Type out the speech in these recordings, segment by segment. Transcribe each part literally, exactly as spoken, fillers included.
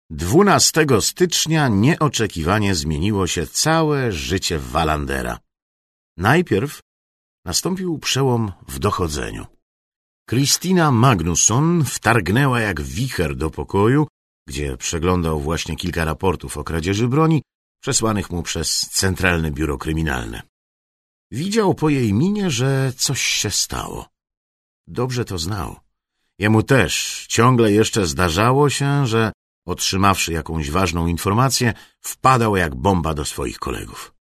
Dwunastego stycznia nieoczekiwanie zmieniło się całe życie Wallandera. Najpierw nastąpił przełom w dochodzeniu. Christina Magnusson wtargnęła jak wicher do pokoju, gdzie przeglądał właśnie kilka raportów o kradzieży broni przesłanych mu przez Centralne Biuro Kryminalne. Widział po jej minie, że coś się stało. Dobrze to znał. Jemu też ciągle jeszcze zdarzało się, że otrzymawszy jakąś ważną informację, wpadał jak bomba do swoich kolegów.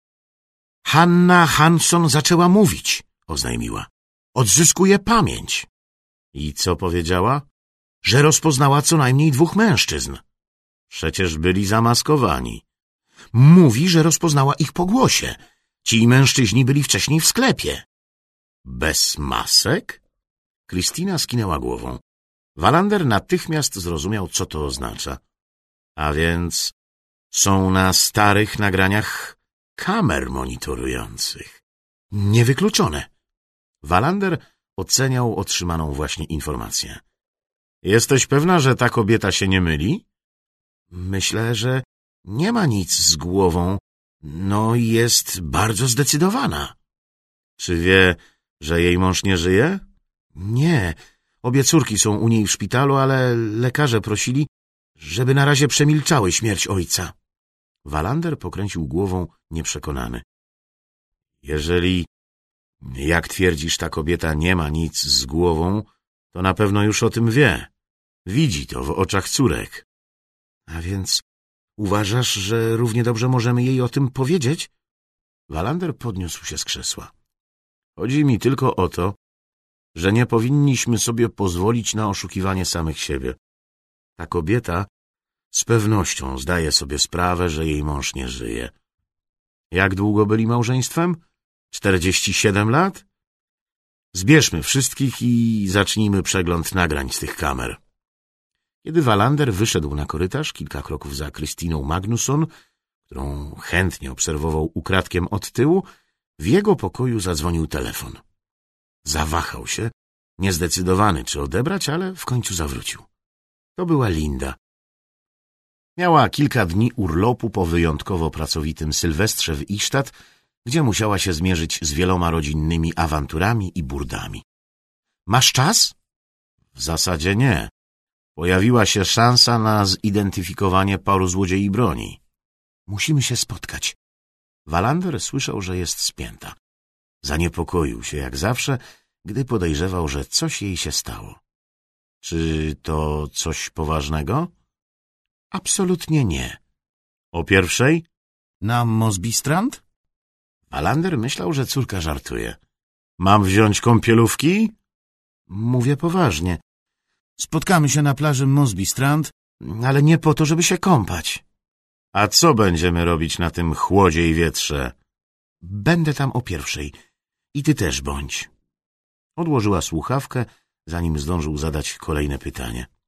Hanna Hansson zaczęła mówić, oznajmiła. Odzyskuje pamięć. I co powiedziała? Że rozpoznała co najmniej dwóch mężczyzn. Przecież byli zamaskowani. Mówi, że rozpoznała ich po głosie. Ci mężczyźni byli wcześniej w sklepie. Bez masek? Christina skinęła głową. Wallander natychmiast zrozumiał, co to oznacza. A więc są na starych nagraniach kamer monitorujących. Niewykluczone. Wallander oceniał otrzymaną właśnie informację. Jesteś pewna, że ta kobieta się nie myli? Myślę, że nie ma nic z głową. No, jest bardzo zdecydowana. Czy wie, że jej mąż nie żyje? Nie. Obie córki są u niej w szpitalu, ale lekarze prosili, żeby na razie przemilczały śmierć ojca. Wallander pokręcił głową nieprzekonany. Jeżeli, jak twierdzisz, ta kobieta nie ma nic z głową, to na pewno już o tym wie. Widzi to w oczach córek. A więc uważasz, że równie dobrze możemy jej o tym powiedzieć? Wallander podniósł się z krzesła. Chodzi mi tylko o to, że nie powinniśmy sobie pozwolić na oszukiwanie samych siebie. Ta kobieta z pewnością zdaje sobie sprawę, że jej mąż nie żyje. Jak długo byli małżeństwem? Czterdzieści siedem lat? Zbierzmy wszystkich i zacznijmy przegląd nagrań z tych kamer. Kiedy Wallander wyszedł na korytarz, kilka kroków za Christiną Magnusson, którą chętnie obserwował ukradkiem od tyłu, w jego pokoju zadzwonił telefon. Zawahał się, niezdecydowany czy odebrać, ale w końcu zawrócił. To była Linda. Miała kilka dni urlopu po wyjątkowo pracowitym Sylwestrze w Isztat, gdzie musiała się zmierzyć z wieloma rodzinnymi awanturami i burdami. Masz czas? W zasadzie nie. Pojawiła się szansa na zidentyfikowanie paru złodziei broni. Musimy się spotkać. Wallander słyszał, że jest spięta. Zaniepokoił się jak zawsze, gdy podejrzewał, że coś jej się stało. Czy to coś poważnego? Absolutnie nie. O pierwszej? Na Mosby Strand? Wallander myślał, że córka żartuje. Mam wziąć kąpielówki? Mówię poważnie. Spotkamy się na plaży Mosby Strand, ale nie po to, żeby się kąpać. A co będziemy robić na tym chłodzie i wietrze? Będę tam o pierwszej. I ty też bądź. Odłożyła słuchawkę, zanim zdążył zadać kolejne pytanie.